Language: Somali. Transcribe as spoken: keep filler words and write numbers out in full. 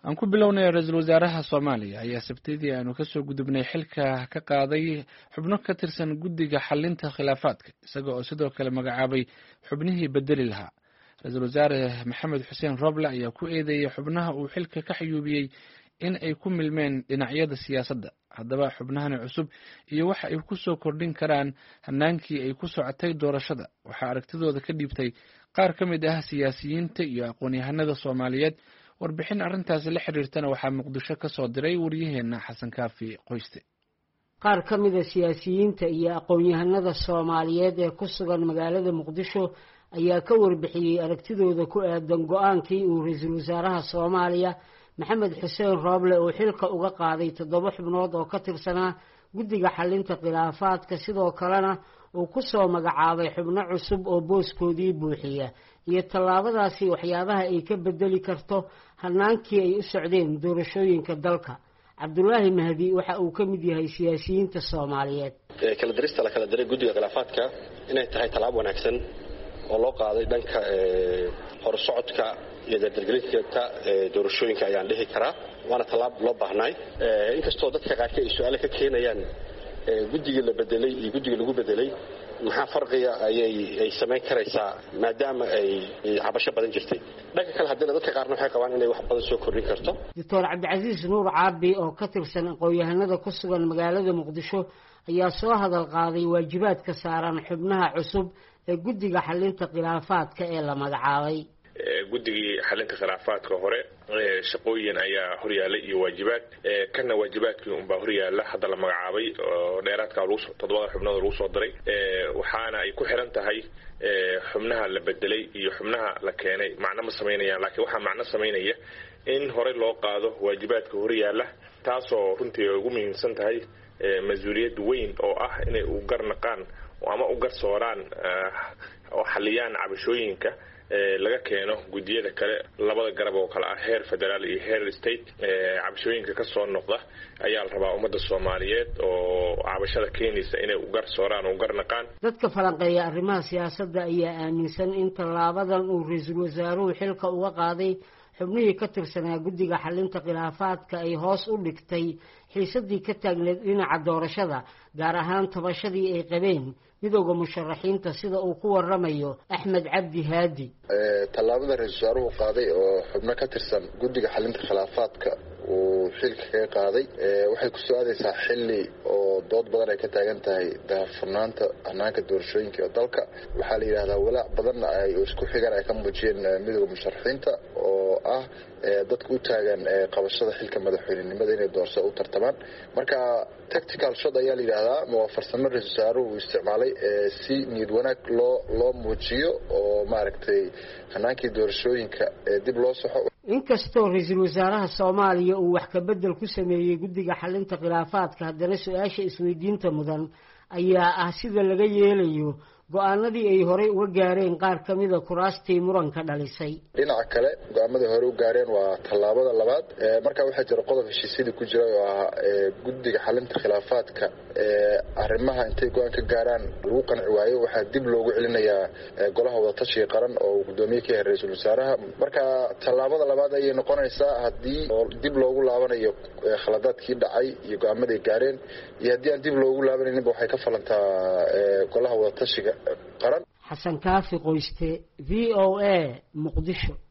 aan ku bilownay ra-iisul wasaaraha Soomaaliya ayaa sabtidii aanu ka soo gudubnay xilka ka qaaday xubno ka tirsan guddiga xalinta khilaafaadka isaga oo sidoo kale magacaabay xubnihii bedeli lahaa. ra-iisul wasaare Maxamed Xuseen Roble ayaa ku eedeeyay xubnaha uu xilka ka xayuubiyey in ay ku milmeen dhinacyada siyaasadda. haddaba xubnahan cusub iyo waxa ay ku soo kordhin karaan hanaankii ay ku socotay doorashada waxaa aragtidooda ka dhiibtay qaar ka mid ah siyaasiyiinta iyo aqoon-yahanada Soomaaliyeed. warbixin arrintaasi la xiriirtana waxaa Muqdisho ka soo diray wariyaheena Xasan Kaafi Qoyste. qaar ka mid ah siyaasiyiinta iyo aqoon-yahanada Soomaaliyeed ee ku sugan magaalada Muqdisho ayaa ka warbixiyay aragtidooda ku aadan go'aankii uu ra-iisul wasaaraha Soomaaliya Maxamed Xuseen Roble uu xilka uga qaaday toddoba xubnood oo ka tirsanaa guddiga xalinta khilaafaadka sidoo kalena uu ku soo magacaabay xubno cusub oo booskoodii buuxiya iyo tallaabadaasi waxyaabaha ay ka bedeli karto hanaankii ay u socdeen doorashooyinka dalka. Cabdullaahi Mahdi waxa uu ka mid yahay siyaasiyiinta Soomaaliyeed. kala dirista la kala diray guddiga khilaafaadka inay tahay tallaabo wanaagsan oo loo qaaday dhanka horsocodka iyo dardargelinta doorashooyinka ayaan dhihi karaa waana tallaab loo baahnay inkastoo dadka qaarkii ay su'aalo ka keenayaan guddiga la bedelay iyo guddiga lagu bedelay maxaa farqiga ayay ay samayn karaysaa maadaama ay cabasho badan jirtay. dhanka kale haddana dadka qaarna waxay qabaan inay wax badan soo kordhin karto. Doctor Cabdicasiis Nuur Caabi oo ka tirsan aqoon-yahanada ku sugan magaalada Muqdisho ayaa soo hadal qaaday waajibaadka saaran xubnaha cusub ee guddiga xalinta khilaafaadka ee la magacaabay. guddigii xalinta khilaafaadka hore shaqooyin ayaa horyaalay iyo waajibaad kana waajibaadkii unbaa horyaala hadda la magacaabay oo dheeraadka toddobada xubnood lagu soo diray waxaana ay ku xiran tahay xubnaha la bedelay iyo xubnaha la keenay macno ma samaynayaan laakiin waxaa macno samaynaya in hore loo qaado waajibaadka horyaala taasoo runtii ugu muhiimsan tahay mas-uuliyad weyn oo ah inay u garnaqaan ama u garsooraan oo xaliyaan cabashooyinka laga keeno guddiyada kale labada garab oo kala ah heer federaal iyo heer state cabashooyinka ka soo noqda ayaa la rabaa ummadda Soomaaliyeed oo cabashada keenaysa inay u garsooraan oo garnaqaan. dadka falanqeeya arrimaha siyaasadda ayaa aaminsan in tallaabadan uu ra-iisul wasaaruhu xilka uga qaaday xubnihii ka tirsanaa guddiga xalinta khilaafaadka ay hoos u dhigtay xiisadii ka taagneed dhinaca doorashada gaar ahaan tabashadii ay qabeen midowga musharaxiinta sida uu ku waramayo Axmed Cabdi Haadi. tallaabada ra-iisul wasaaruhu qaaday oo xubno ka tirsan guddiga xalinta khilaafaadka uu xilka kaga qaaday waxay ku soo aadaysaa xilli oo dood badan ay ka taagan tahay daahfurnaanta hanaanka doorashooyinka ee dalka. waxaa la yidhaahdaa walaac badan ay isku xigaan ay ka muujiyeen midowga musharaxiinta oo ah dadka u taagan qabashada xilka madaxweynenimada inay doorasho u tartamaan. marka tactical shot ayaa la yidhaahdaa waa farsamo ra-iisul wasaaruhu uu isticmaalay si niyad wanaag loo loo muujiyo oo maaragtay hanaankii doorashooyinka dib loo saxo. inkastoo ra-iisul wasaaraha Soomaaliya uu wax ka bedel ku sameeyay guddiga xalinta khilaafaadka haddana su-aasha isweydiinta mudan ayaa ah sida laga yeelayo go'aanadii ay horey uga gaareen qaar ka mid a kuraastii muranka dhalisay. dhinaca kale go'aamadii hore u gaareen waa tallaabada labaad. marka waxaa jira qodob heshiisyadii ku jira oo ah guddiga xalinta khilaafaadka arrimaha intay go'aan ka gaaraan lagu qanci waayo waxaa dib loogu celinayaa golaha wadatashiga qaran oo guddoomiye ka yahay ra-iisul wasaaraha. marka tallaabada labaad ayay noqonaysaa haddii dib loogu laabanayo khaladaadkii dhacay iyo go'aamadii gaareen iyo haddii aan dib loogu laabanayninba waxay ka falantaa golaha wadatashiga qaran. Xasan Kaafi Qoyste, V O A, Muqdisho.